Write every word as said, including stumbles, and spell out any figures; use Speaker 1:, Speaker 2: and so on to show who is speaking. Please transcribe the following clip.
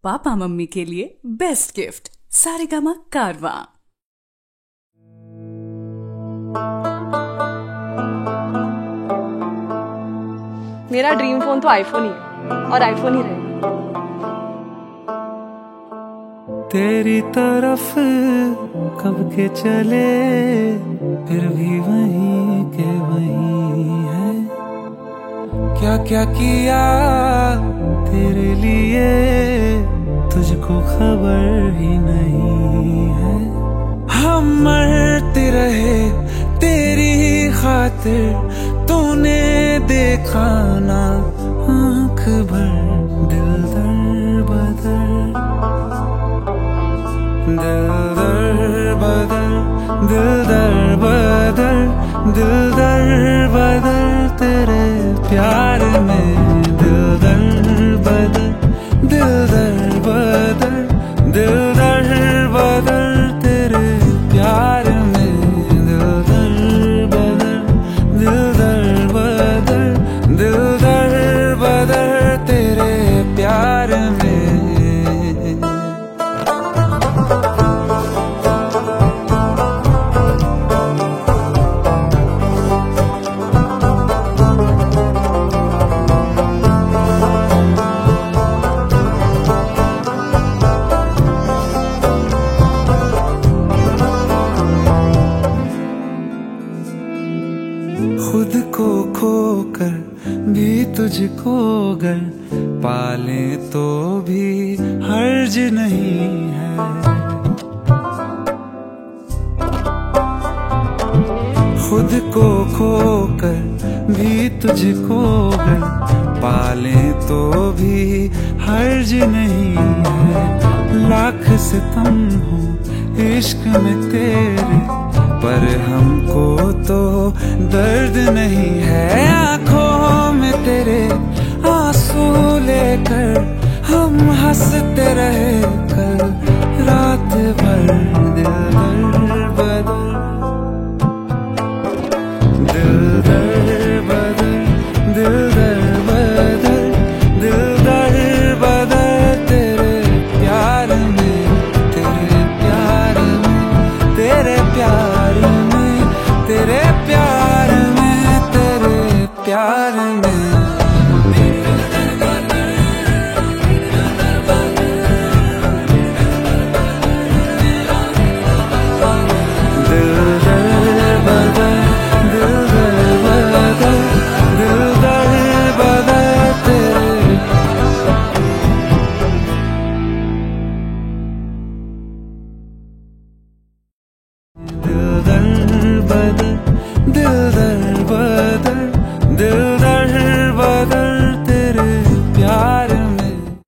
Speaker 1: Papa mummy के लिए best gift Saregama Carvaan.
Speaker 2: मेरा ड्रीम फोन तो आईफोन ही है और आईफोन ही रहेगा।
Speaker 3: तेरी तरफ कब के चले फिर भी वहीं के वहीं है। क्या क्या किया तेरे लिए तुझको खबर ही नहीं है। हम मरते रहे तेरी खातिर तूने देखा ना आँख भर। दिल दर बदर दिल दर बदर दिल दर बदर दिल दर बदर तेरे प्यार में। दिल दर बदर दिल दर बदर दिल दर बदर तेरे प्यार में। दिल दर बदर दिल दर बदर दिल दर बदर तेरे प्यार में। खुद को खोकर भी तुझको अगर पाले तो भी हर्ज नहीं है। खुद को खोकर भी तुझको अगर पाले तो भी हर्ज नहीं है। लाख सितम हो इश्क में तेरे पर हमको तो दर्द नहीं है। आंखों में तेरे आंसू लेकर हम हंसते रहे